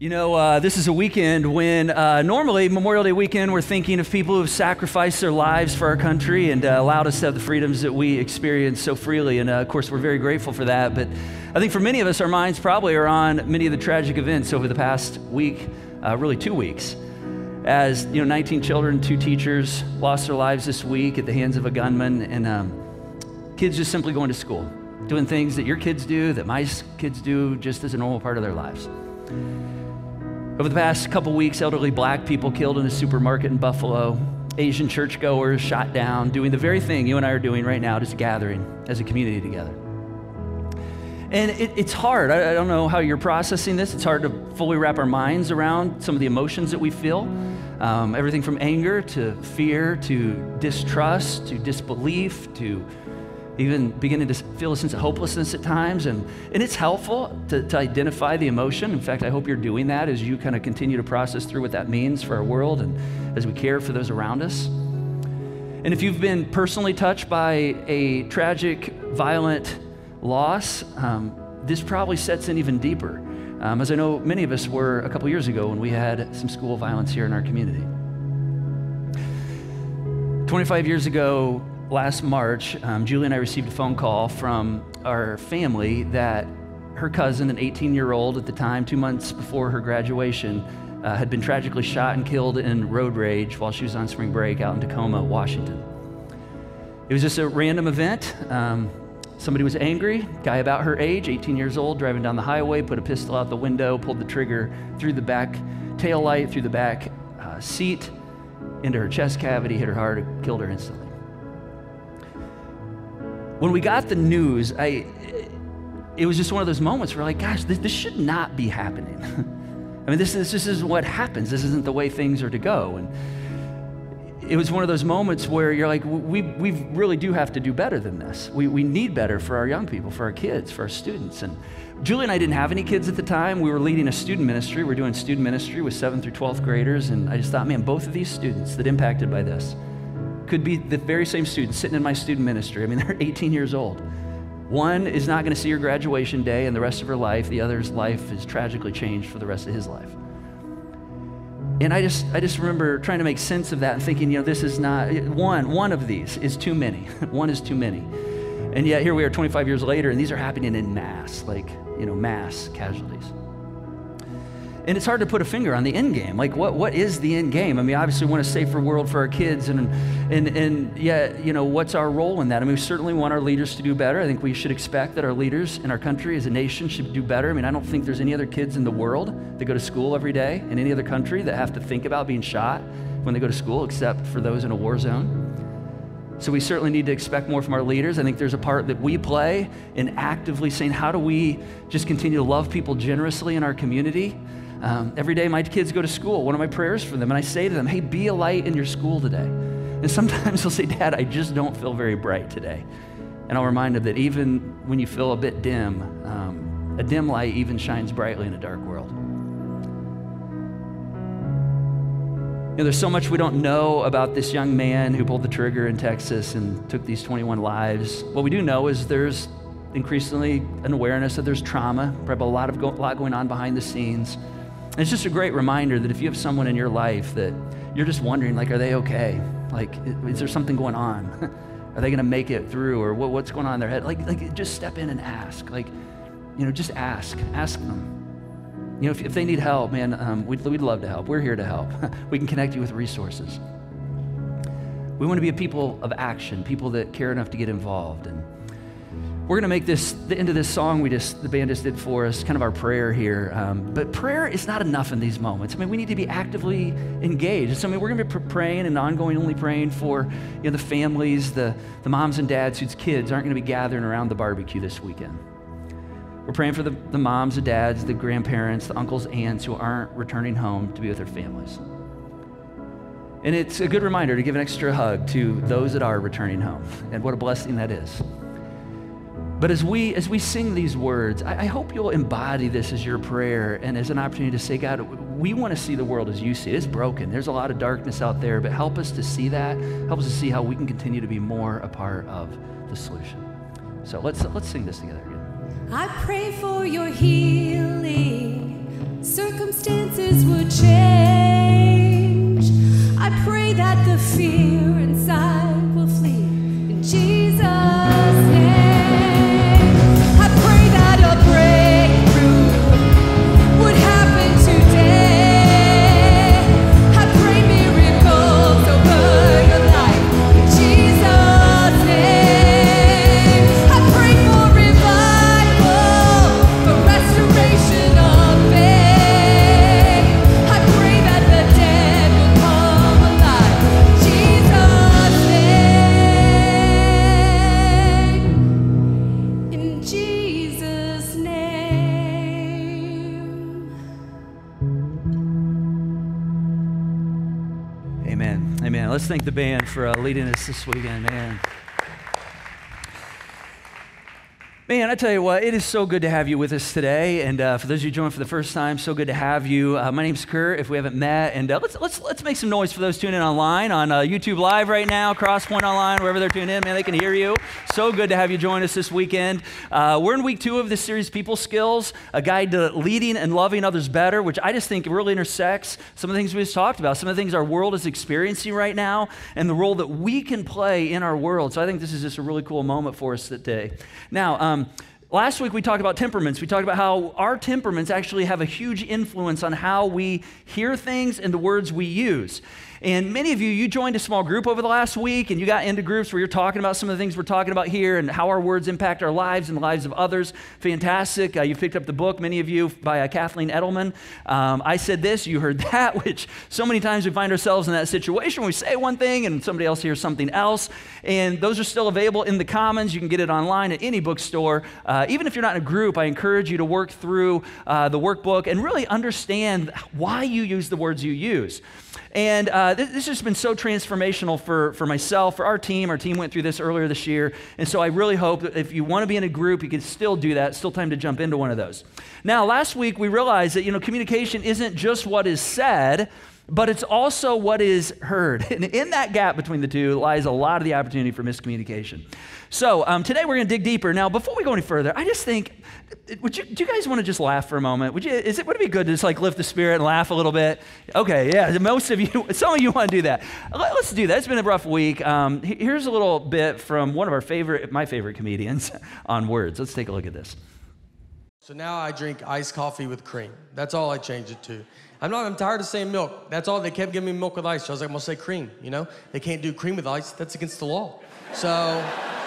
This is a weekend when normally Memorial Day weekend, we're thinking of people who have sacrificed their lives for our country and allowed us to have the freedoms that we experience so freely. And of course, we're very grateful for that. But I think for many of us, our minds probably are on many of the tragic events over the past week, really 2 weeks. As 19 children, 2 teachers lost their lives this week at the hands of a gunman, and kids just simply going to school, doing things that your kids do, that my kids do, just as a normal part of their lives. Over the past couple weeks, elderly black people killed in a supermarket in Buffalo, Asian churchgoers shot down, doing the very thing you and I are doing right now, just gathering as a community together. And it's hard. I don't know how you're processing this. It's hard to fully wrap our minds around some of the emotions that we feel. Everything from anger to fear to distrust to disbelief to even beginning to feel a sense of hopelessness at times. And it's helpful to identify the emotion. In fact, I hope you're doing that as you kind of continue to process through what that means for our world and as we care for those around us. And if you've been personally touched by a tragic, violent loss, this probably sets in even deeper, as I know many of us were a couple years ago when we had some school violence here in our community. 25 years ago, last March, Julie and I received a phone call from our family that her cousin, an 18-year-old at the time, 2 months before her graduation, had been tragically shot and killed in road rage while she was on spring break out in Tacoma, Washington. It was just a random event. Somebody was angry, guy about her age, 18 years old, driving down the highway, put a pistol out the window, pulled the trigger through the back tail light, through the back seat, into her chest cavity, hit her hard, killed her instantly. When we got the news, it was just one of those moments where we're like, gosh, this should not be happening. I mean, this is what happens. This isn't the way things are to go. And it was one of those moments where you're like, we really do have to do better than this. We need better for our young people, for our kids, for our students. And Julie and I didn't have any kids at the time. We were leading a student ministry. We're doing student ministry with 7th through 12th graders. And I just thought, man, both of these students that impacted by this could be the very same students sitting in my student ministry. I mean, they're 18 years old. One is not going to see her graduation day and the rest of her life. The other's life is tragically changed for the rest of his life. And I just remember trying to make sense of that and thinking, this is not, one of these is too many. One is too many. And yet here we are 25 years later, and these are happening in mass, mass casualties. And it's hard to put a finger on the end game. Like, what is the end game? I mean, obviously we want a safer world for our kids, and yet, what's our role in that? I mean, we certainly want our leaders to do better. I think we should expect that our leaders in our country as a nation should do better. I mean, I don't think there's any other kids in the world that go to school every day in any other country that have to think about being shot when they go to school, except for those in a war zone. So we certainly need to expect more from our leaders. I think there's a part that we play in actively saying, how do we just continue to love people generously in our community? Every day my kids go to school, one of my prayers for them, and I say to them, hey, be a light in your school today. And sometimes they'll say, Dad, I just don't feel very bright today. And I'll remind them that even when you feel a bit dim, a dim light even shines brightly in a dark world. There's so much we don't know about this young man who pulled the trigger in Texas and took these 21 lives. What we do know is there's increasingly an awareness that there's trauma, probably a lot going on behind the scenes. And it's just a great reminder that if you have someone in your life that you're just wondering, are they okay? Is there something going on? Are they going to make it through? Or what's going on in their head? Just step in and ask. Just ask them. If they need help, man, we'd love to help. We're here to help. We can connect you with resources. We want to be a people of action, people that care enough to get involved. And we're going to make this, the end of this song the band just did for us, kind of our prayer here. But prayer is not enough in these moments. I mean, we need to be actively engaged. So, we're going to be praying and ongoingly praying for the families, the moms and dads whose kids aren't going to be gathering around the barbecue this weekend. We're praying for the moms, the dads, the grandparents, the uncles, aunts who aren't returning home to be with their families. And it's a good reminder to give an extra hug to those that are returning home. And what a blessing that is. But as we sing these words, I hope you'll embody this as your prayer and as an opportunity to say, God, we want to see the world as you see it. It's broken. There's a lot of darkness out there, but help us to see that. Help us to see how we can continue to be more a part of the solution. So let's sing this together again. I pray for your healing circumstances would change. I pray that the fear inside will flee in Jesus' name. I pray that a breakthrough would happen today. I pray miracles over your life in Jesus' name. I pray for revival, for restoration of faith. I pray that the dead will come alive in Jesus' name. In Jesus' name. Amen. Amen. Let's thank the band for leading us this weekend, man. Man, I tell you what, it is so good to have you with us today. And for those of you joining for the first time, so good to have you. My name's Kurt, if we haven't met. And let's make some noise for those tuning in online on YouTube Live right now, Crosspoint Online, wherever they're tuning in. Man, they can hear you. So good to have you join us this weekend. We're in week 2 of this series, People Skills, a guide to leading and loving others better, which I just think really intersects some of the things we just talked about, some of the things our world is experiencing right now, and the role that we can play in our world. So I think this is just a really cool moment for us today. Now, last week we talked about temperaments. We talked about how our temperaments actually have a huge influence on how we hear things and the words we use. And many of you joined a small group over the last week, and you got into groups where you're talking about some of the things we're talking about here and how our words impact our lives and the lives of others. Fantastic. You picked up the book, many of you, by Kathleen Edelman. I said this, you heard that, which so many times we find ourselves in that situation where we say one thing and somebody else hears something else. And those are still available in the Commons. You can get it online at any bookstore. Even if you're not in a group, I encourage you to work through the workbook and really understand why you use the words you use. And this has been so transformational for myself, for our team. Our team went through this earlier this year. And so I really hope that if you want to be in a group, you can still do that. It's still time to jump into one of those. Now, last week we realized that, communication isn't just what is said, but it's also what is heard. And in that gap between the two lies a lot of the opportunity for miscommunication. So today we're going to dig deeper. Now, before we go any further, I just think, do you guys want to just laugh for a moment? Would it be good to just lift the spirit and laugh a little bit? Okay, yeah, some of you want to do that. Let's do that. It's been a rough week. Here's a little bit from one of my favorite comedians on words. Let's take a look at this. So now I drink iced coffee with cream. That's all I changed it to. I'm tired of saying milk. That's all. They kept giving me milk with ice. So I was like, I'm gonna say cream, They can't do cream with ice. That's against the law. So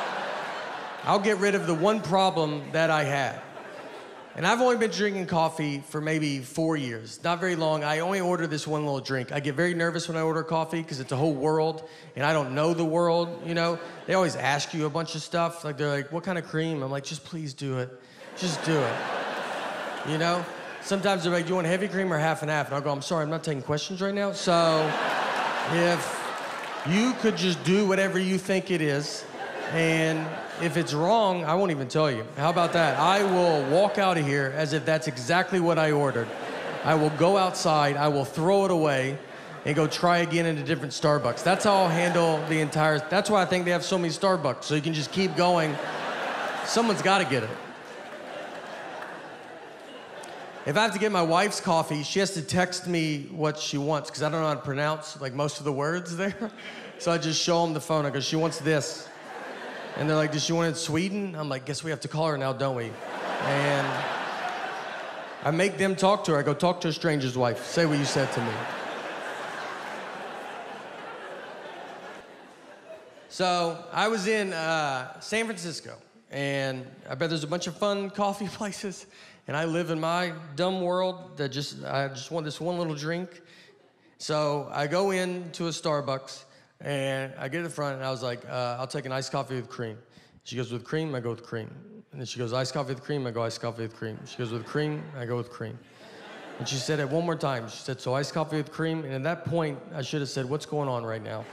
I'll get rid of the one problem that I had. And I've only been drinking coffee for maybe 4 years. Not very long. I only order this one little drink. I get very nervous when I order coffee because it's a whole world and I don't know the world, They always ask you a bunch of stuff. They're like, what kind of cream? I'm like, just please do it. Just do it. Sometimes they're like, do you want heavy cream or half and half? And I'll go, I'm sorry, I'm not taking questions right now. So if you could just do whatever you think it is, and if it's wrong, I won't even tell you. How about that? I will walk out of here as if that's exactly what I ordered. I will go outside, I will throw it away, and go try again in a different Starbucks. That's how I'll handle that's why I think they have so many Starbucks, so you can just keep going. Someone's gotta get it. If I have to get my wife's coffee, she has to text me what she wants because I don't know how to pronounce most of the words there. So I just show them the phone. I go, she wants this. And they're like, does she want it in Sweden? I'm like, guess we have to call her now, don't we? And I make them talk to her. I go, talk to a stranger's wife. Say what you said to me. So I was in San Francisco, and I bet there's a bunch of fun coffee places. And I live in my dumb world that I just want this one little drink. So I go into a Starbucks and I get to the front and I was like, I'll take an iced coffee with cream. She goes, with cream? I go with cream. And then she goes, iced coffee with cream? I go, iced coffee with cream. She goes, with cream? I go with cream. And she said it one more time. She said, so iced coffee with cream? And at that point, I should have said, what's going on right now?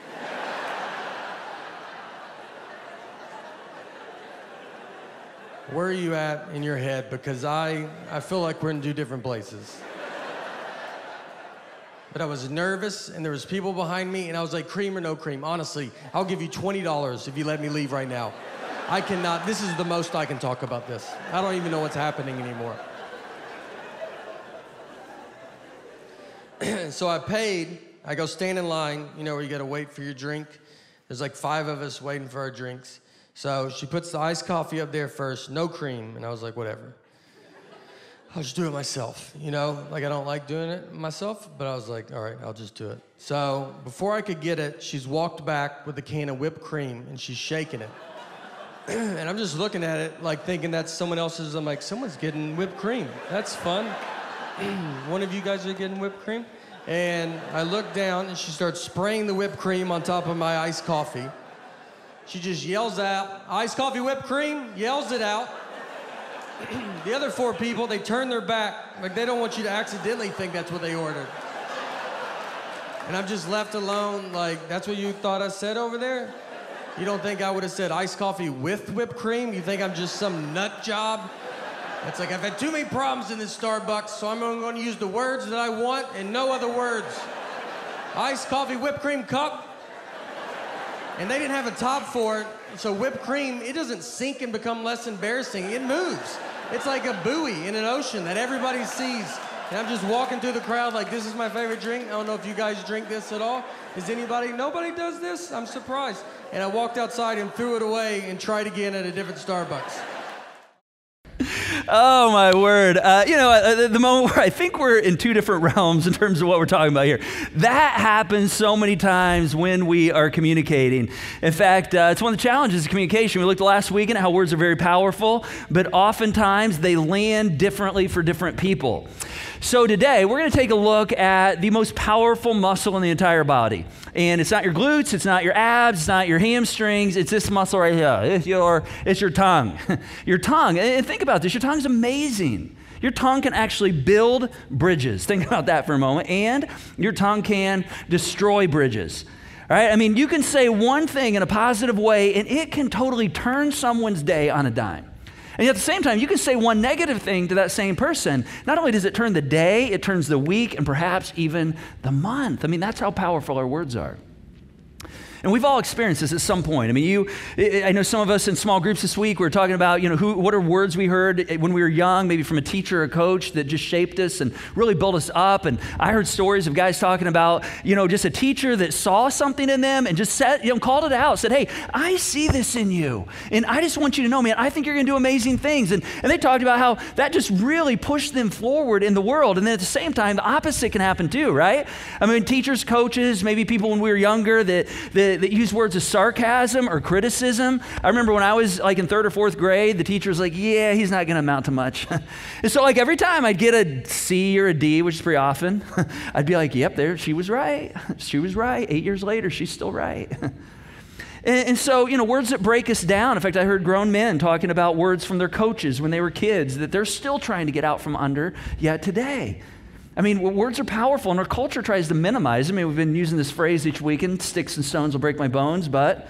Where are you at in your head? Because I feel like we're in 2 different places. But I was nervous, and there was people behind me, and I was like, cream or no cream? Honestly, I'll give you $20 if you let me leave right now. I cannot, this is the most I can talk about this. I don't even know what's happening anymore. So I paid. I go stand in line, you know, where you got to wait for your drink. There's like 5 of us waiting for our drinks. So she puts the iced coffee up there first, no cream. And I was like, whatever. I'll just do it myself, you know? Like, I don't like doing it myself, but I was like, all right, I'll just do it. So before I could get it, she's walked back with a can of whipped cream, and she's shaking it. And I'm just looking at it, like, thinking that's someone else's. I'm like, someone's getting whipped cream. That's fun. One of you guys are getting whipped cream? And I look down, and she starts spraying the whipped cream on top of my iced coffee. She just yells out, iced coffee, whipped cream, yells it out. The other 4 people, they turn their back, like they don't want you to accidentally think that's what they ordered. And I'm just left alone, like, that's what you thought I said over there? You don't think I would have said iced coffee with whipped cream? You think I'm just some nut job? It's like, I've had too many problems in this Starbucks, so I'm going to use the words that I want and no other words. Iced coffee, whipped cream cup. And they didn't have a top for it, so whipped cream, it doesn't sink and become less embarrassing. It moves. It's like a buoy in an ocean that everybody sees. And I'm just walking through the crowd like, this is my favorite drink. I don't know if you guys drink this at all. Is anybody? Nobody does this? I'm surprised. And I walked outside and threw it away and tried again at a different Starbucks. Oh, my word. The moment where I think we're in 2 different realms in terms of what we're talking about here. That happens so many times when we are communicating. In fact, it's one of the challenges of communication. We looked last week at how words are very powerful, but oftentimes they land differently for different people. So today, we're going to take a look at the most powerful muscle in the entire body. And it's not your glutes, it's not your abs, it's not your hamstrings, it's this muscle right here. It's your tongue. Your tongue. And think about this, your tongue's amazing. Your tongue can actually build bridges. Think about that for a moment. And your tongue can destroy bridges. All right? I mean, you can say one thing in a positive way, and it can totally turn someone's day on a dime. And yet at the same time, you can say one negative thing to that same person. Not only does it turn the day, it turns the week, and perhaps even the month. I mean, that's how powerful our words are. And we've all experienced this at some point. I mean, I know some of us in small groups this week, we were talking about, what are words we heard when we were young, maybe from a teacher or a coach that just shaped us and really built us up. And I heard stories of guys talking about, just a teacher that saw something in them and just said, called it out, said, hey, I see this in you. And I just want you to know, man, I think you're going to do amazing things. And they talked about how that just really pushed them forward in the world. And then at the same time, the opposite can happen too, right? I mean, teachers, coaches, maybe people when we were younger that use words of sarcasm or criticism. I remember when I was like in 3rd or 4th grade, the teacher was like, yeah, he's not going to amount to much. And so like every time I'd get a C or a D, which is pretty often, I'd be like, yep, there, she was right. She was right. 8 years later, she's still right. And so, words that break us down. In fact, I heard grown men talking about words from their coaches when they were kids that they're still trying to get out from under yet today. I mean, words are powerful, and our culture tries to minimize them. I mean, we've been using this phrase each weekend, sticks and stones will break my bones, but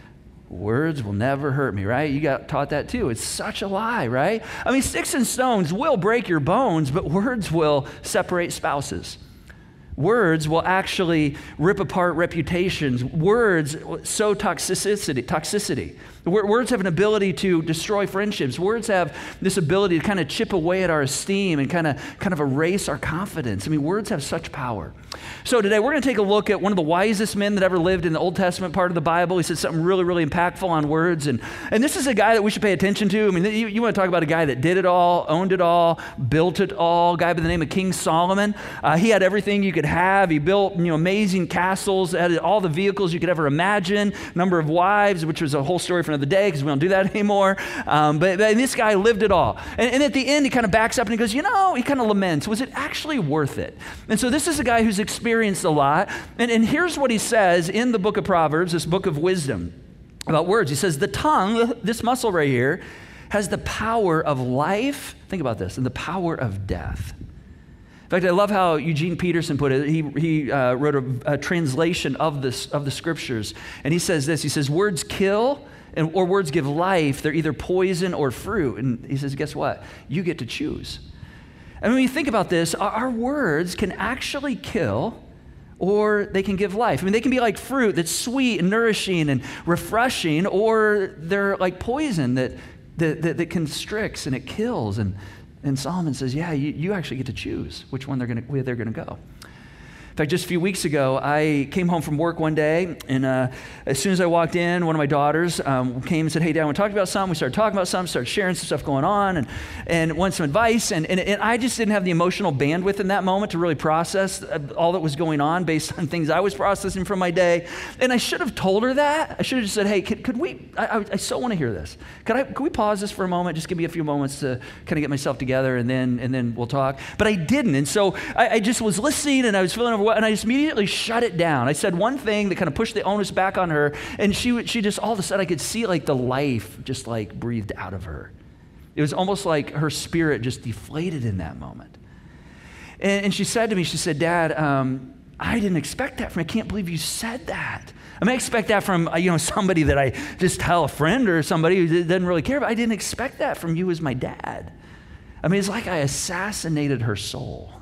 words will never hurt me, right? You got taught that too. It's such a lie, right? I mean, sticks and stones will break your bones, but words will separate spouses. Words will actually rip apart reputations. Words sow toxicity. Words have an ability to destroy friendships. Words have this ability to kind of chip away at our esteem and kind of erase our confidence. I mean, words have such power. So today we're going to take a look at one of the wisest men that ever lived in the Old Testament part of the Bible. He said something really, really impactful on words. And this is a guy that we should pay attention to. I mean, you want to talk about a guy that did it all, owned it all, built it all, a guy by the name of King Solomon. He had everything you could have. He built amazing castles, had all the vehicles you could ever imagine, number of wives, which was a whole story for another day because we don't do that anymore. But this guy lived it all. And at the end, he kind of backs up and he goes, he kind of laments, was it actually worth it? And so this is a guy who's experienced a lot. And here's what he says in the book of Proverbs, this book of wisdom about words. He says, the tongue, this muscle right here, has the power of life, think about this, and the power of death. In fact, I love how Eugene Peterson put it. He wrote a translation of the scriptures, and he says this. He says, words kill or words give life. They're either poison or fruit. And he says, guess what? You get to choose. And when you think about this, our words can actually kill or they can give life. I mean, they can be like fruit that's sweet and nourishing and refreshing, or they're like poison that constricts and it kills. And Solomon says, yeah, you actually get to choose which one they're going to go. In fact, just a few weeks ago, I came home from work one day, and as soon as I walked in, one of my daughters came and said, hey, Dad, I want to talk about something. We started talking about something, started sharing some stuff going on, and wanted some advice. And I just didn't have the emotional bandwidth in that moment to really process all that was going on based on things I was processing from my day. And I should have told her that. I should have just said, hey, could we, I so want to hear this. Could we pause this for a moment? Just give me a few moments to kind of get myself together, and then we'll talk. But I didn't. And so I just was listening, and I was feeling overwhelmed, and I just immediately shut it down. I said one thing that kind of pushed the onus back on her, and she just, all of a sudden, I could see like the life just like breathed out of her. It was almost like her spirit just deflated in that moment. And she said to me, she said, Dad, I didn't expect that from you. I can't believe you said that. I mean, I expect that from, somebody that I just tell a friend or somebody who doesn't really care, but I didn't expect that from you as my dad. I mean, it's like I assassinated her soul.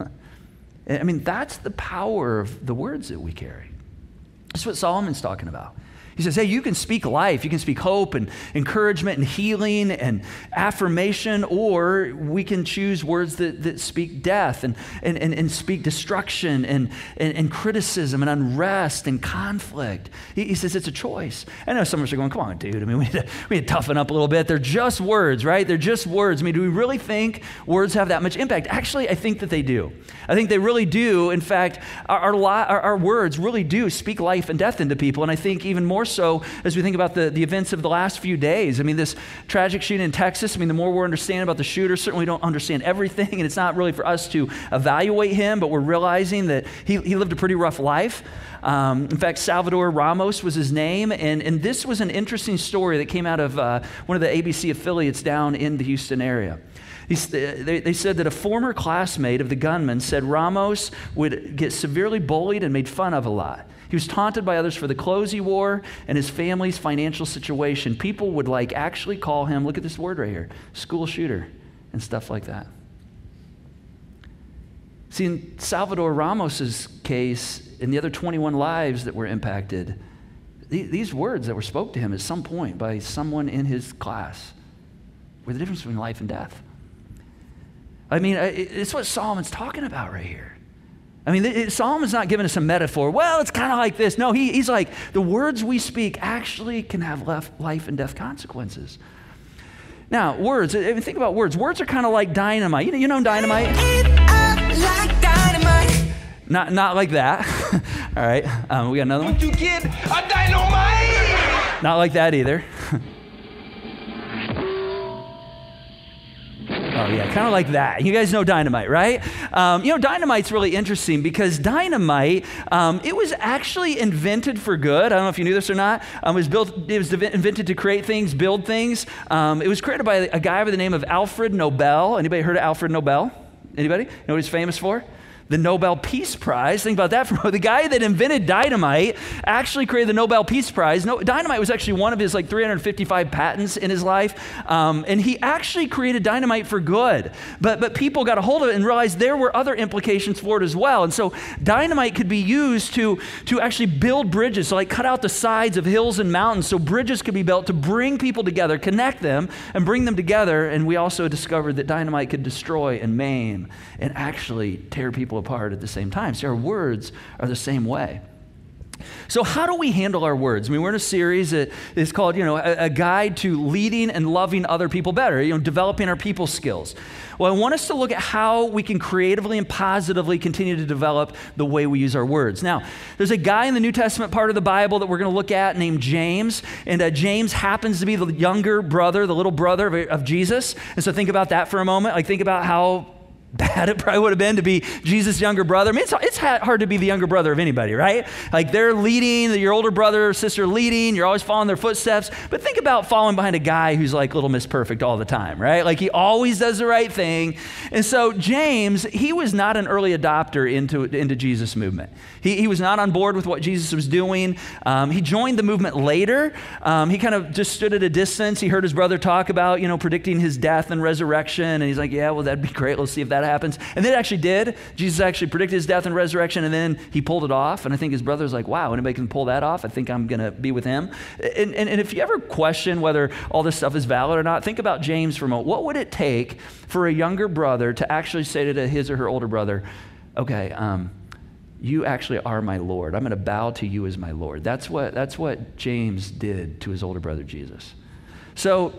I mean, that's the power of the words that we carry. That's what Solomon's talking about. He says, hey, you can speak life, you can speak hope and encouragement and healing and affirmation, or we can choose words that speak death and speak destruction and criticism and unrest and conflict. He says it's a choice. I know some of us are going, come on, dude. I mean, we need to toughen up a little bit. They're just words, right? They're just words. I mean, do we really think words have that much impact? Actually, I think that they do. I think they really do. In fact, our words really do speak life and death into people. And I think even more so as we think about the events of the last few days. I mean, this tragic shooting in Texas, I mean, the more we're understanding about the shooter, certainly we don't understand everything, and it's not really for us to evaluate him, but we're realizing that he lived a pretty rough life. In fact, Salvador Ramos was his name, and this was an interesting story that came out of one of the ABC affiliates down in the Houston area. They said that a former classmate of the gunman said Ramos would get severely bullied and made fun of a lot. He was taunted by others for the clothes he wore and his family's financial situation. People would actually call him, look at this word right here, school shooter and stuff like that. See, in Salvador Ramos's case and the other 21 lives that were impacted, these words that were spoke to him at some point by someone in his class were the difference between life and death. I mean, it's what Solomon's talking about right here. I mean, Solomon's not giving us a metaphor. Well, it's kind of like this. No, he's like, the words we speak actually can have life and death consequences. Now, words, think about words. Words are kind of like dynamite. You know dynamite? Like dynamite. Not like that. All right, we got another one. Don't you get a dynamite? Not like that either. Oh, yeah, kind of like that. You guys know dynamite, right? Dynamite's really interesting because dynamite, it was actually invented for good. I don't know if you knew this or not. It was invented to create things, build things. It was created by a guy by the name of Alfred Nobel. Anybody heard of Alfred Nobel? Anybody? Know what he's famous for? The Nobel Peace Prize. Think about that for a moment. The guy that invented dynamite actually created the Nobel Peace Prize. Dynamite was actually one of his 355 patents in his life. And he actually created dynamite for good. But people got a hold of it and realized there were other implications for it as well. And so dynamite could be used to actually build bridges, so cut out the sides of hills and mountains so bridges could be built to bring people together, connect them, and bring them together. And we also discovered that dynamite could destroy and maim and actually tear people apart at the same time. So our words are the same way. So how do we handle our words? I mean, we're in a series that is called, a guide to leading and loving other people better, developing our people skills. Well, I want us to look at how we can creatively and positively continue to develop the way we use our words. Now, there's a guy in the New Testament part of the Bible that we're going to look at named James, and James happens to be the younger brother, the little brother of Jesus. And so think about that for a moment. Think about how bad it probably would have been to be Jesus' younger brother. I mean, it's hard to be the younger brother of anybody, right? They're leading, your older brother or sister leading, you're always following their footsteps. But think about following behind a guy who's like Little Miss Perfect all the time, right? He always does the right thing. And so James, he was not an early adopter into Jesus' movement. He was not on board with what Jesus was doing. He joined the movement later. He kind of just stood at a distance. He heard his brother talk about, predicting his death and resurrection. And he's like, yeah, well, that'd be great. Let's see if that happens. And it actually did. Jesus actually predicted his death and resurrection, and then he pulled it off. And I think his brother's like, wow, anybody can pull that off? I think I'm going to be with him. And if you ever question whether all this stuff is valid or not, think about James for a moment. What would it take for a younger brother to actually say to his or her older brother, okay, you actually are my Lord. I'm going to bow to you as my Lord. That's what James did to his older brother Jesus. So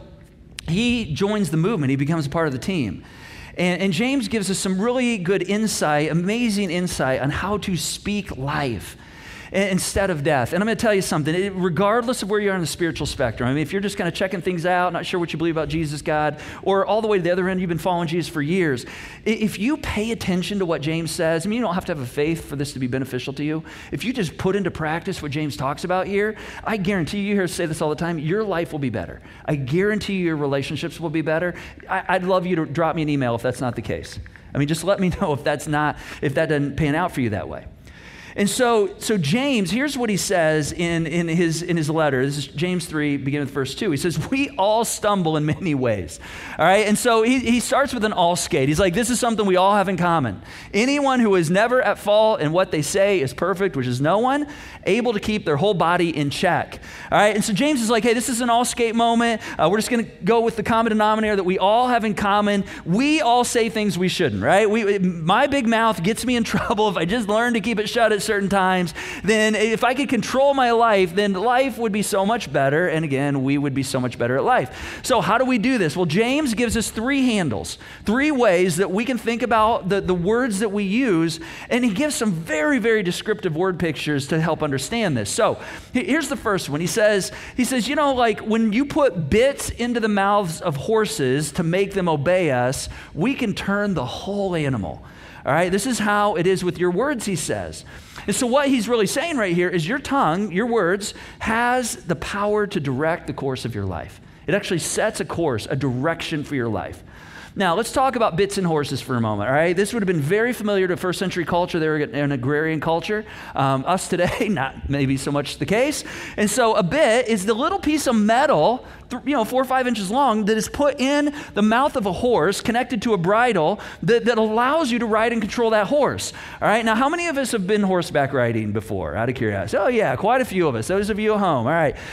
he joins the movement. He becomes a part of the team. And James gives us some really good insight, amazing insight on how to speak life instead of death. And I'm going to tell you something, regardless of where you are on the spiritual spectrum, I mean, if you're just kind of checking things out, not sure what you believe about Jesus, God, or all the way to the other end, you've been following Jesus for years, if you pay attention to what James says, I mean, you don't have to have a faith for this to be beneficial to you. If you just put into practice what James talks about here, I guarantee you hear us say this all the time, your life will be better. I guarantee you your relationships will be better. I'd love you to drop me an email if that's not the case. I mean, just let me know if that doesn't pan out for you that way. And so James, here's what he says in his letter. This is James 3, beginning with verse 2. He says, we all stumble in many ways. All right, and so he starts with an all skate. He's like, this is something we all have in common. Anyone who is never at fault in what they say is perfect, which is no one, able to keep their whole body in check. All right, and so James is like, hey, this is an all skate moment. We're just going to go with the common denominator that we all have in common. We all say things we shouldn't, right? My big mouth gets me in trouble. If I just learn to keep it shut at certain times, then if I could control my life, then life would be so much better. And again, we would be so much better at life. So how do we do this? Well, James gives us 3 handles, 3 ways that we can think about the words that we use. And he gives some very, very descriptive word pictures to help understand this. So here's the first one. He says, you know, like when you put bits into the mouths of horses to make them obey us, we can turn the whole animal. All right, this is how it is with your words, he says. And so what he's really saying right here is your tongue, your words, has the power to direct the course of your life. It actually sets a course, a direction for your life. Now, let's talk about bits and horses for a moment, all right? This would have been very familiar to first century culture. They were an agrarian culture. Us today, not maybe so much the case. And so a bit is the little piece of metal, 4 or 5 inches long, that is put in the mouth of a horse, connected to a bridle, that allows you to ride and control that horse, all right? Now, how many of us have been horseback riding before, out of curiosity? Oh, yeah, quite a few of us. Those of you at home, all right.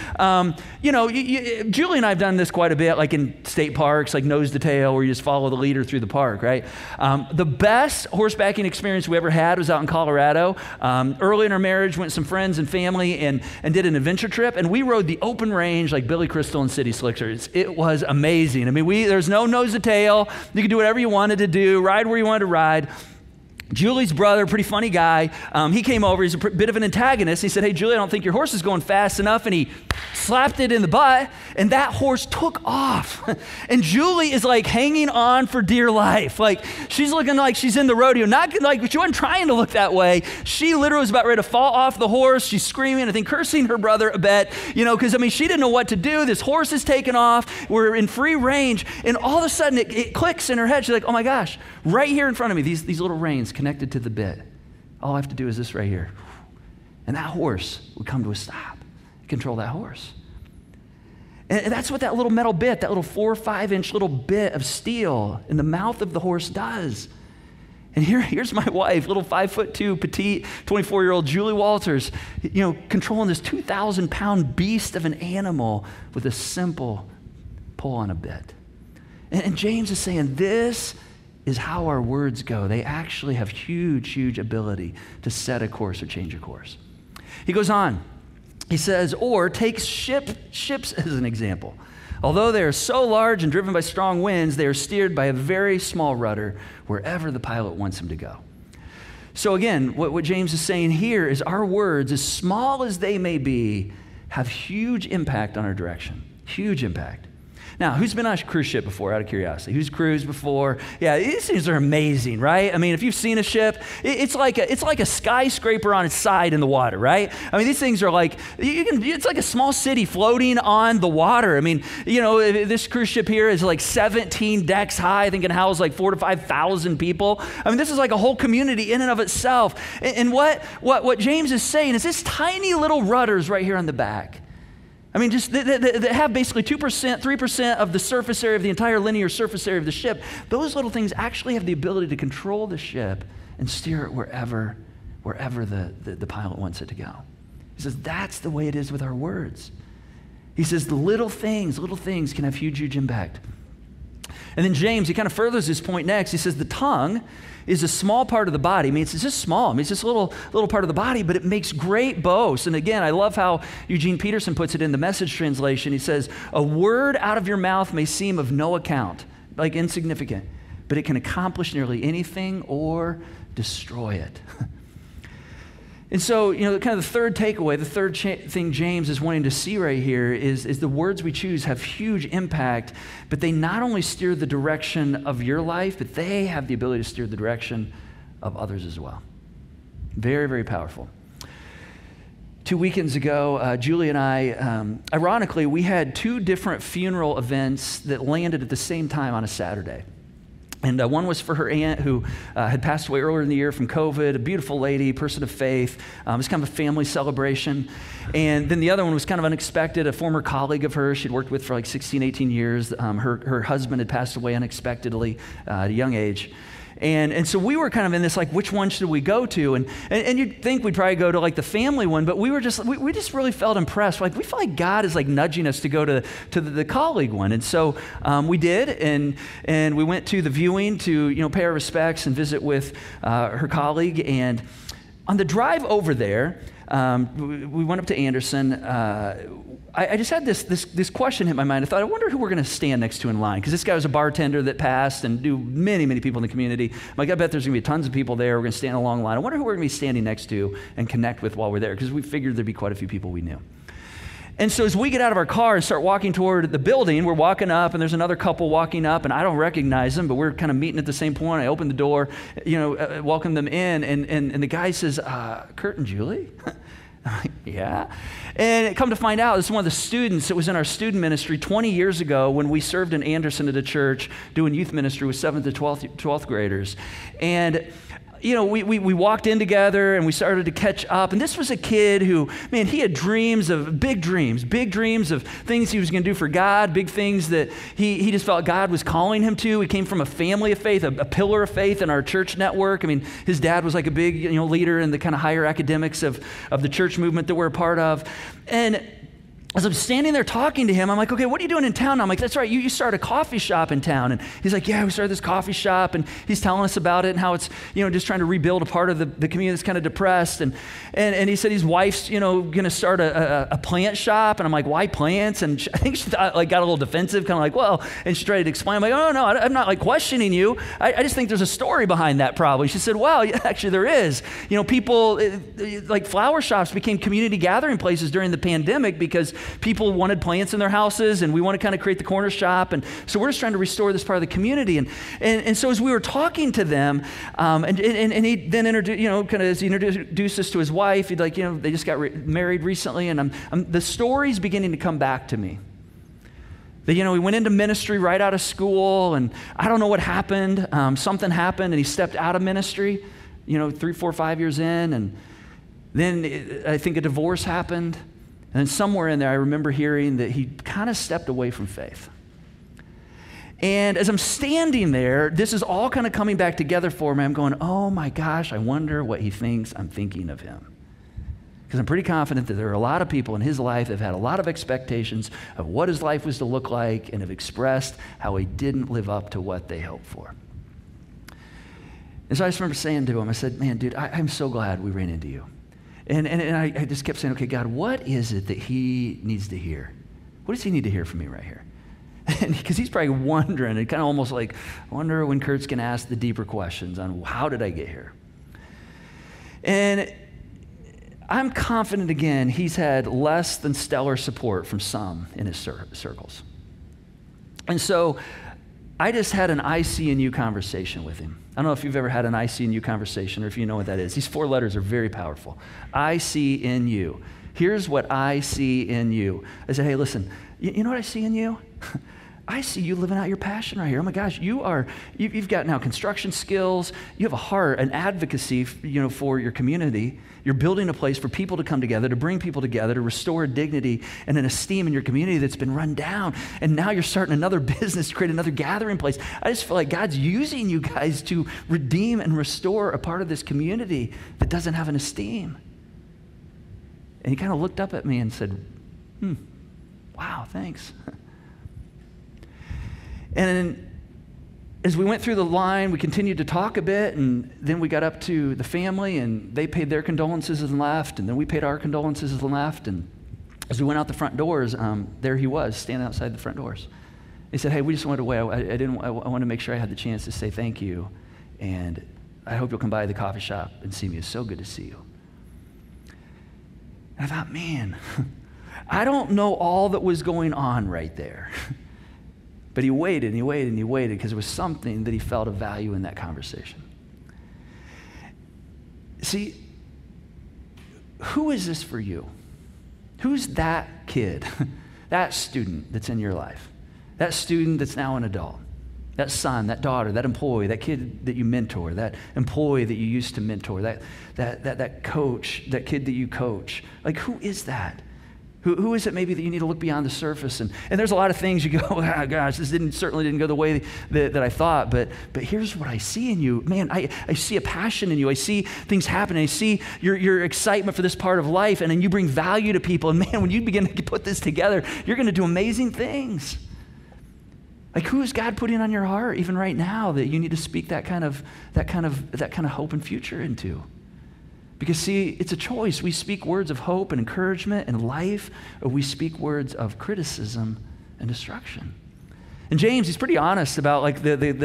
Julie and I have done this quite a bit, like in state parks, like nose to tail, where you just follow the leader through the park, right? The best horsebacking experience we ever had was out in Colorado. Early in our marriage, went with some friends and family and did an adventure trip, and we rode the open range like Billy Crystal and City Slickers. It was amazing. I mean, there's no nose to tail. You could do whatever you wanted to do, ride where you wanted to ride. Julie's brother, pretty funny guy, he came over. He's a bit of an antagonist. He said, hey, Julie, I don't think your horse is going fast enough. And he slapped it in the butt, and that horse took off. And Julie is like hanging on for dear life. Like she's looking like she's in the rodeo. Not like she wasn't trying to look that way. She literally was about ready to fall off the horse. She's screaming, I think cursing her brother a bit, because she didn't know what to do. This horse is taking off. We're in free range. And all of a sudden it clicks in her head. She's like, oh my gosh, right here in front of me, these little reins connected to the bit. All I have to do is this right here. And that horse would come to a stop. Control that horse. And that's what that little metal bit, that little 4 or 5 inch little bit of steel in the mouth of the horse does. And here's my wife, little 5'2", petite, 24-year-old Julie Walters, controlling this 2,000-pound beast of an animal with a simple pull on a bit. And James is saying this is how our words go. They actually have huge, huge ability to set a course or change a course. He goes on. He says, or take ships as an example. Although they are so large and driven by strong winds, they are steered by a very small rudder wherever the pilot wants them to go. So again, what James is saying here is our words, as small as they may be, have huge impact on our direction. Huge impact. Now, who's been on a cruise ship before, out of curiosity? Who's cruised before? Yeah, these things are amazing, right? I mean, if you've seen a ship, it's like a skyscraper on its side in the water, right? I mean, these things are like, it's like a small city floating on the water. I mean, this cruise ship here is like 17 decks high. I think it houses like 4,000 to 5,000 people. I mean, this is like a whole community in and of itself. And what James is saying is this tiny little rudders right here on the back. I mean, just they have basically 2%, 3% of the surface area of the entire linear surface area of the ship. Those little things actually have the ability to control the ship and steer it wherever the pilot wants it to go. He says, that's the way it is with our words. He says, the little things can have huge, huge impact. And then James, he kind of furthers his point next. He says the tongue is a small part of the body. I mean, it's just small. I mean, it's just a little part of the body, but it makes great boasts. And again, I love how Eugene Peterson puts it in the Message translation. He says, a word out of your mouth may seem of no account, like insignificant, but it can accomplish nearly anything or destroy it. And so, kind of the third takeaway, the third thing James is wanting to see right here is the words we choose have huge impact, but they not only steer the direction of your life, but they have the ability to steer the direction of others as well. Very, very powerful. 2 weekends ago, Julie and I, ironically, we had 2 different funeral events that landed at the same time on a Saturday. And one was for her aunt who had passed away earlier in the year from COVID, a beautiful lady, person of faith. It was kind of a family celebration. And then the other one was kind of unexpected, a former colleague of hers she'd worked with for like 16, 18 years. Her husband had passed away unexpectedly at a young age. And so we were kind of in this, like, which one should we go to? And you'd think we'd probably go to like the family one, but we just really felt impressed. Like, we feel like God is like nudging us to go to the colleague one. And so we did, and we went to the viewing to, pay our respects and visit with her colleague. And on the drive over there, we went up to Anderson. I just had this question hit my mind. I thought, I wonder who we're going to stand next to in line, because this guy was a bartender that passed and knew many, many people in the community. I'm like, I bet there's going to be tons of people there. We're going to stand in a long line. I wonder who we're going to be standing next to and connect with while we're there, because we figured there'd be quite a few people we knew. And so as we get out of our car and start walking toward the building, we're walking up, and there's another couple walking up, and I don't recognize them, but we're kind of meeting at the same point. I open the door, welcome them in, and the guy says, Kurt and Julie? Yeah. And come to find out, this is one of the students that was in our student ministry 20 years ago when we served in Anderson at a church doing youth ministry with 7th to 12th graders. And we walked in together and we started to catch up. And this was a kid who, man, he had big dreams of things he was going to do for God, big things that he just felt God was calling him to. He came from a family of faith, a pillar of faith in our church network. I mean, his dad was like a big, leader in the kind of higher academics of the church movement that we're a part of. And as I'm standing there talking to him, I'm like, okay, what are you doing in town? I'm like, that's right, you started a coffee shop in town. And he's like, yeah, we started this coffee shop. And he's telling us about it and how it's, just trying to rebuild a part of the community that's kind of depressed. And he said his wife's, going to start a plant shop. And I'm like, why plants? And I think she got a little defensive, kind of like, well, and she tried to explain. I'm like, oh, no, I'm not like questioning you. I just think there's a story behind that probably. She said, well, yeah, actually there is. People, like flower shops became community gathering places during the pandemic because people wanted plants in their houses, and we want to kind of create the corner shop. And so we're just trying to restore this part of the community. And so as we were talking to them, and he then introduced us to his wife. He'd they just got married recently, and the story's beginning to come back to me. That, he went into ministry right out of school, and I don't know what happened. Something happened, and he stepped out of ministry, 3, 4, 5 years in, and then I think a divorce happened. And then somewhere in there, I remember hearing that he kind of stepped away from faith. And as I'm standing there, this is all kind of coming back together for me. I'm going, oh my gosh, I wonder what he thinks I'm thinking of him. Because I'm pretty confident that there are a lot of people in his life that have had a lot of expectations of what his life was to look like and have expressed how he didn't live up to what they hoped for. And so I just remember saying to him, I said, man, dude, I'm so glad we ran into you. And I just kept saying, okay, God, what is it that he needs to hear? What does he need to hear from me right here? Because he's probably wondering, and kind of almost like, I wonder when Kurt's going to ask the deeper questions on how did I get here? And I'm confident, again, he's had less than stellar support from some in his circles. And so I just had an I see in you conversation with him. I don't know if you've ever had an I see in you conversation or if you know what that is. These 4 letters are very powerful. I see in you. Here's what I see in you. I said, hey, listen, you know what I see in you? I see you living out your passion right here. Oh my gosh, you've got now construction skills. You have a heart, an advocacy, for your community. You're building a place for people to come together, to bring people together, to restore dignity and an esteem in your community that's been run down. And now you're starting another business, to create another gathering place. I just feel like God's using you guys to redeem and restore a part of this community that doesn't have an esteem. And he kind of looked up at me and said, wow, thanks. And as we went through the line, we continued to talk a bit, and then we got up to the family, and they paid their condolences and left, and then we paid our condolences and left. And as we went out the front doors, there he was, standing outside the front doors. He said, "Hey, we just wanted to wait. I want to make sure I had the chance to say thank you, and I hope you'll come by the coffee shop and see me. It's so good to see you." And I thought, man, I don't know all that was going on right there. But he waited and he waited and he waited because there was something that he felt of value in that conversation. See, who is this for you? Who's that kid, that student that's in your life? That student that's now an adult? That son, that daughter, that employee, that kid that you mentor, that employee that you used to mentor, that coach, that kid that you coach. Like, who is that? Who is it maybe that you need to look beyond the surface? And there's a lot of things you go, oh gosh, this certainly didn't go the way that I thought, but here's what I see in you. Man, I see a passion in you. I see things happening. I see your excitement for this part of life, and then you bring value to people. And man, when you begin to put this together, you're going to do amazing things. Like, who is God putting on your heart even right now that you need to speak that kind of hope and future into? Because, see, it's a choice. We speak words of hope and encouragement and life, or we speak words of criticism and destruction. And James, he's pretty honest about like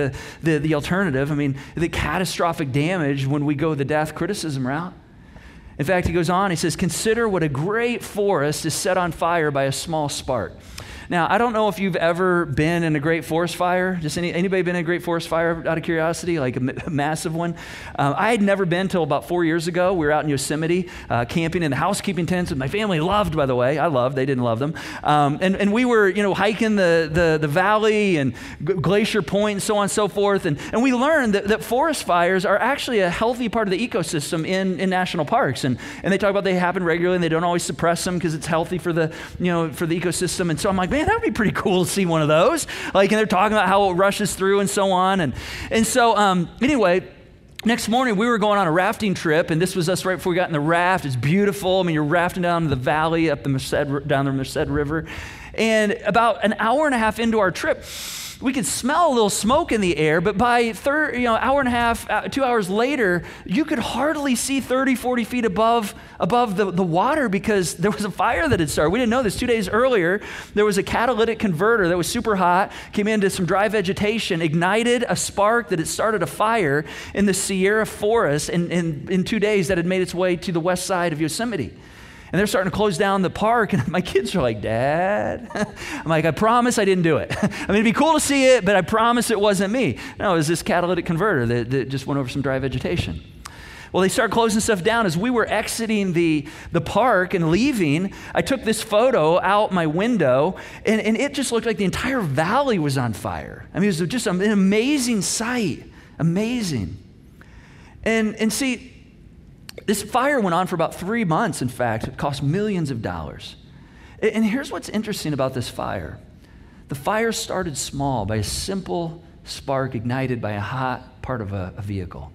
the alternative. I mean, the catastrophic damage when we go the death criticism route. In fact, he goes on, he says, "Consider what a great forest is set on fire by a small spark." Now, I don't know if you've ever been in a great forest fire. Just anybody been in a great forest fire out of curiosity, like a massive one? I had never been till about 4 years ago. We were out in Yosemite camping in the housekeeping tents that my family loved, by the way. I loved, they didn't love them. And we were, hiking the valley and Glacier Point and so on and so forth. And we learned that forest fires are actually a healthy part of the ecosystem in national parks. And they talk about they happen regularly and they don't always suppress them because it's healthy for the ecosystem. And so I'm like, man, that would be pretty cool to see one of those. Like, and they're talking about how it rushes through and so on. And so anyway, next morning we were going on a rafting trip, and this was us right before we got in the raft. It's beautiful. I mean, you're rafting down the valley, up down the Merced River. And about an hour and a half into our trip, we could smell a little smoke in the air, but by hour and a half, 2 hours later, you could hardly see 30, 40 feet above the water because there was a fire that had started. We didn't know this. 2 days earlier, there was a catalytic converter that was super hot, came into some dry vegetation, ignited a spark that had started a fire in the Sierra forest in 2 days that had made its way to the west side of Yosemite. And they're starting to close down the park, and my kids are like, "Dad?" I'm like, "I promise I didn't do it. I mean, it'd be cool to see it, but I promise it wasn't me." No, it was this catalytic converter that just went over some dry vegetation. Well, they started closing stuff down. As we were exiting the park and leaving, I took this photo out my window, and it just looked like the entire valley was on fire. I mean, it was just an amazing sight. Amazing. And see, this fire went on for about 3 months, in fact. It cost millions of dollars. And here's what's interesting about this fire. The fire started small by a simple spark ignited by a hot part of a vehicle.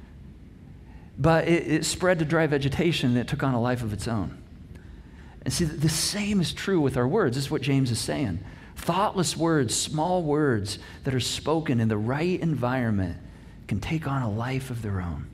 But it spread to dry vegetation, and it took on a life of its own. And see, the same is true with our words. This is what James is saying. Thoughtless words, small words that are spoken in the right environment can take on a life of their own.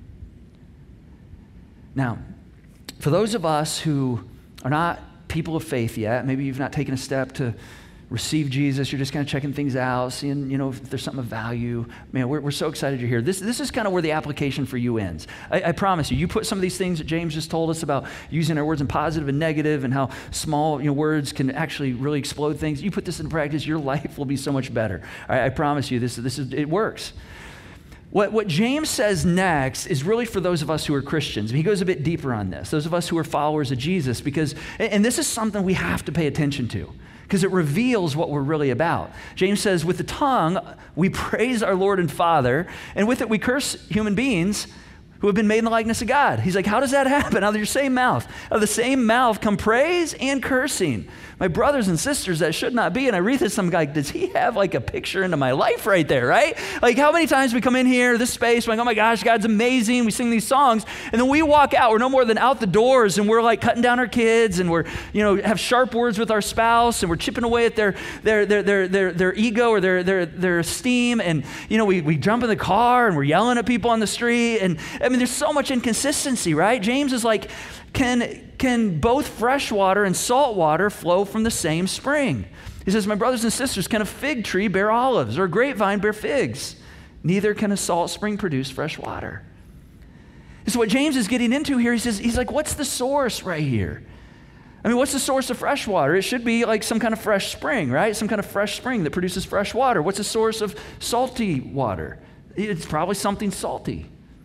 Now, for those of us who are not people of faith yet, maybe you've not taken a step to receive Jesus, you're just kind of checking things out, seeing, if there's something of value. Man, we're so excited you're here. This is kind of where the application for you ends. I promise you put some of these things that James just told us about using our words in positive and negative and how small words can actually really explode things. You put this into practice, your life will be so much better. I promise you, it works. What James says next is really for those of us who are Christians. He goes a bit deeper on this, those of us who are followers of Jesus, and this is something we have to pay attention to because it reveals what we're really about. James says, with the tongue, we praise our Lord and Father, and with it we curse human beings who have been made in the likeness of God. He's like, how does that happen? Out of your same mouth. Out of the same mouth come praise and cursing. My brothers and sisters, that should not be. And I read this, I'm like, does he have like a picture into my life right there, right? Like how many times we come in here, this space, we're like, oh my gosh, God's amazing. We sing these songs. And then we walk out, we're no more than out the doors, and we're like cutting down our kids, and we're, have sharp words with our spouse, and we're chipping away at their ego or their esteem. And, we jump in the car and we're yelling at people on the street. And I mean, there's so much inconsistency, right? James is like, can both fresh water and salt water flow from the same spring? He says, my brothers and sisters, can a fig tree bear olives or a grapevine bear figs? Neither can a salt spring produce fresh water. And so what James is getting into here, he's like, what's the source right here? I mean, what's the source of fresh water? It should be like some kind of fresh spring, right? Some kind of fresh spring that produces fresh water. What's the source of salty water? It's probably something salty.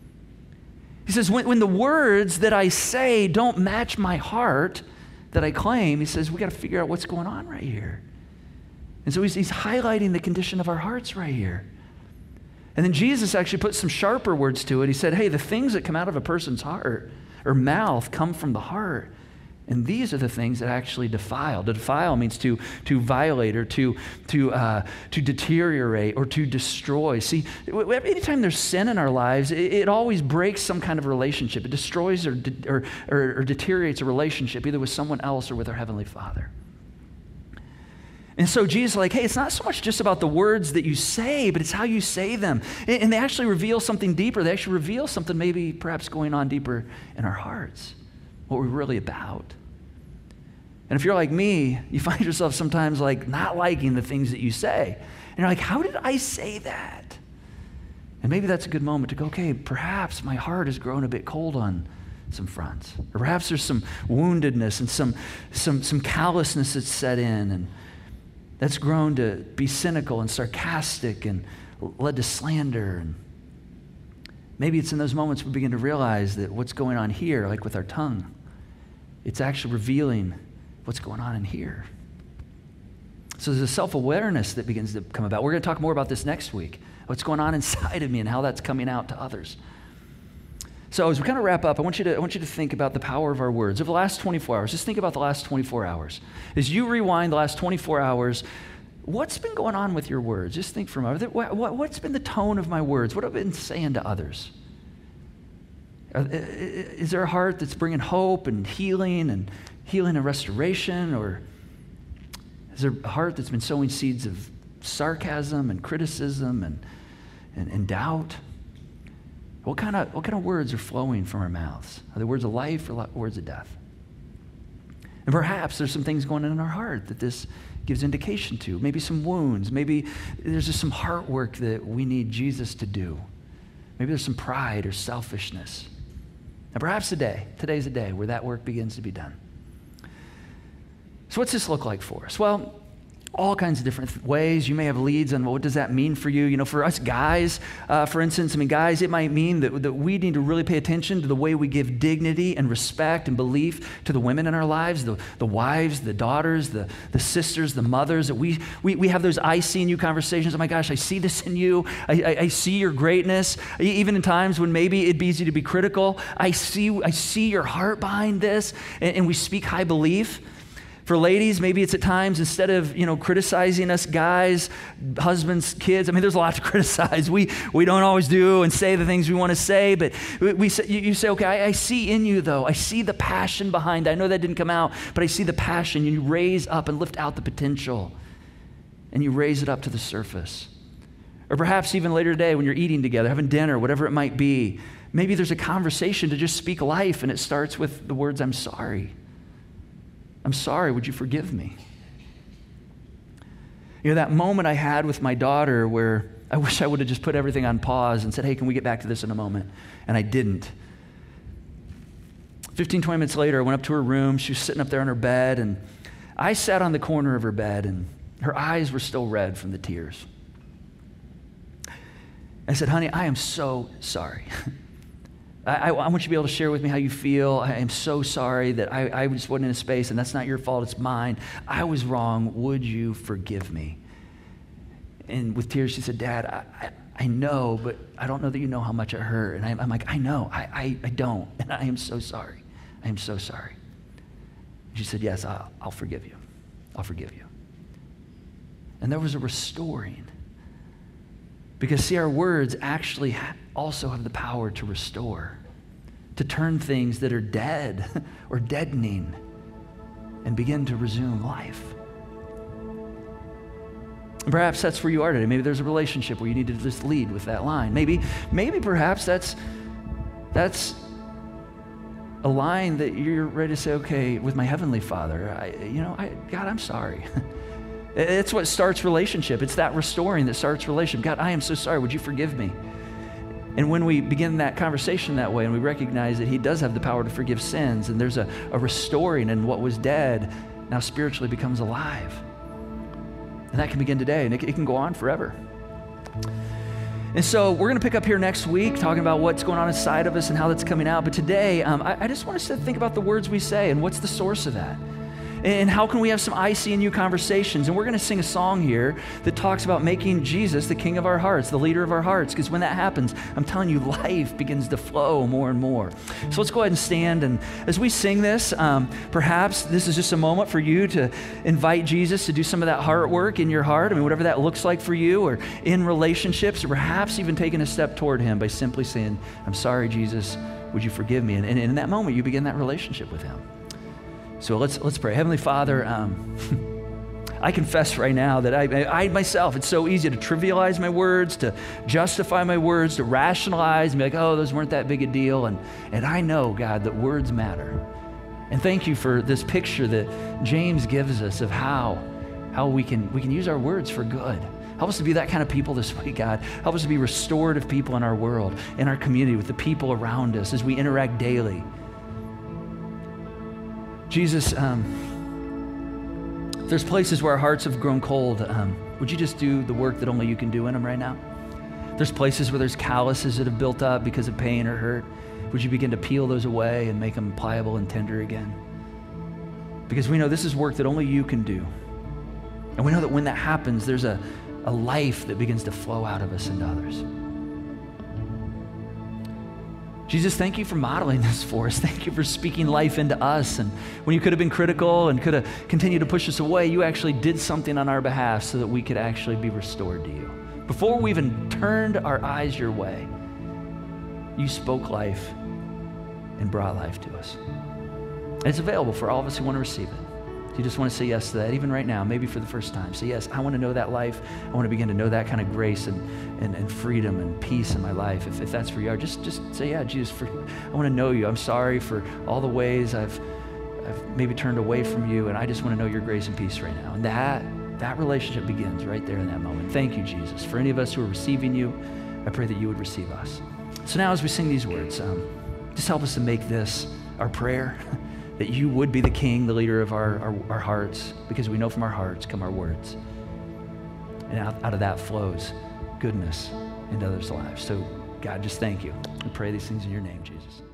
He says, when the words that I say don't match my heart that I claim, he says, we got to figure out what's going on right here. And so he's highlighting the condition of our hearts right here. And then Jesus actually put some sharper words to it. He said, hey, the things that come out of a person's heart or mouth come from the heart. And these are the things that actually defile. To defile means to violate or to deteriorate or to destroy. See, anytime there's sin in our lives, it always breaks some kind of relationship. It destroys or deteriorates a relationship either with someone else or with our Heavenly Father. And so Jesus is like, hey, it's not so much just about the words that you say, but it's how you say them. And they actually reveal something deeper. They actually reveal something maybe perhaps going on deeper in our hearts. What we're really about. And if you're like me, you find yourself sometimes like not liking the things that you say. And you're like, how did I say that? And maybe that's a good moment to go, okay, perhaps my heart has grown a bit cold on some fronts. Or perhaps there's some woundedness and some callousness that's set in, and that's grown to be cynical and sarcastic and led to slander. And maybe it's in those moments we begin to realize that what's going on here, like with our tongue, it's actually revealing what's going on in here. So there's a self-awareness that begins to come about. We're going to talk more about this next week, what's going on inside of me and how that's coming out to others. So as we kind of wrap up, I want you to think about the power of our words. Over the last 24 hours, just think about the last 24 hours. As you rewind the last 24 hours, what's been going on with your words? Just think for a moment. What's been the tone of my words? What have I been saying to others? Is there a heart that's bringing hope and healing and restoration? Or is there a heart that's been sowing seeds of sarcasm and criticism and doubt? What kind of words are flowing from our mouths? Are they words of life or words of death? And perhaps there's some things going on in our heart that this gives indication to. Maybe some wounds. Maybe there's just some heart work that we need Jesus to do. Maybe there's some pride or selfishness. And perhaps today's a day where that work begins to be done. So what's this look like for us? Well, all kinds of different ways. You may have leads on what does that mean for you. For us guys, for instance, guys, it might mean that we need to really pay attention to the way we give dignity and respect and belief to the women in our lives, the wives, the daughters, the sisters, the mothers. That we have those I see in you conversations. Oh my gosh, I see this in you. I see your greatness. Even in times when maybe it'd be easy to be critical, I see your heart behind this, and we speak high belief. For ladies, maybe it's at times instead of, criticizing us guys, husbands, kids. There's a lot to criticize. We don't always do and say the things we want to say, but you say, okay, I see in you though. I see the passion behind it. I know that didn't come out, but I see the passion. You raise up and lift out the potential, and you raise it up to the surface. Or perhaps even later today when you're eating together, having dinner, whatever it might be, maybe there's a conversation to just speak life, and it starts with the words, I'm sorry. I'm sorry, would you forgive me? That moment I had with my daughter where I wish I would have just put everything on pause and said, hey, can we get back to this in a moment? And I didn't. 15, 20 minutes later, I went up to her room. She was sitting up there on her bed, and I sat on the corner of her bed, and her eyes were still red from the tears. I said, honey, I am so sorry. I want you to be able to share with me how you feel. I am so sorry that I just wasn't in a space, and that's not your fault, it's mine. I was wrong. Would you forgive me? And with tears, she said, Dad, I know, but I don't know that you know how much it hurt. And I'm like, I know, I don't. And I am so sorry. I am so sorry. She said, yes, I'll forgive you. I'll forgive you. And there was a restoring. Because see, our words actually also have the power to restore, to turn things that are dead or deadening and begin to resume life. And perhaps that's where you are today. Maybe there's a relationship where you need to just lead with that line. Maybe perhaps that's a line that you're ready to say, okay, with my Heavenly Father, God, I'm sorry. It's what starts relationship. It's that restoring that starts relationship. God, I am so sorry. Would you forgive me? And when we begin that conversation that way and we recognize that he does have the power to forgive sins and there's a restoring, and what was dead now spiritually becomes alive. And that can begin today, and it can go on forever. And so we're going to pick up here next week talking about what's going on inside of us and how that's coming out. But today, I just want us to think about the words we say and what's the source of that. And how can we have some I see in you conversations? And we're going to sing a song here that talks about making Jesus the king of our hearts, the leader of our hearts. Because when that happens, I'm telling you, life begins to flow more and more. So let's go ahead and stand. And as we sing this, perhaps this is just a moment for you to invite Jesus to do some of that heart work in your heart. I mean, whatever that looks like for you, or in relationships, or perhaps even taking a step toward him by simply saying, I'm sorry, Jesus, would you forgive me? And in that moment, you begin that relationship with him. So let's pray. Heavenly Father, I confess right now that I myself, it's so easy to trivialize my words, to justify my words, to rationalize and be like, oh, those weren't that big a deal. And I know, God, that words matter. And thank you for this picture that James gives us of how we can use our words for good. Help us to be that kind of people this week, God. Help us to be restorative people in our world, in our community, with the people around us as we interact daily. Jesus, if there's places where our hearts have grown cold, would you just do the work that only you can do in them right now? There's places where there's calluses that have built up because of pain or hurt. Would you begin to peel those away and make them pliable and tender again? Because we know this is work that only you can do. And we know that when that happens, there's a life that begins to flow out of us into others. Jesus, thank you for modeling this for us. Thank you for speaking life into us. And when you could have been critical and could have continued to push us away, you actually did something on our behalf so that we could actually be restored to you. Before we even turned our eyes your way, you spoke life and brought life to us. And it's available for all of us who want to receive it. So you just want to say yes to that, even right now, maybe for the first time. Say, yes, I want to know that life. I want to begin to know that kind of grace and freedom and peace in my life. If that's where you are, just say, yeah, Jesus, I want to know you. I'm sorry for all the ways I've maybe turned away from you, and I just want to know your grace and peace right now. And that relationship begins right there in that moment. Thank you, Jesus. For any of us who are receiving you, I pray that you would receive us. So now as we sing these words, just help us to make this our prayer, that you would be the king, the leader of our hearts, because we know from our hearts come our words. And out of that flows goodness into others' lives. So God, just thank you. We pray these things in your name, Jesus.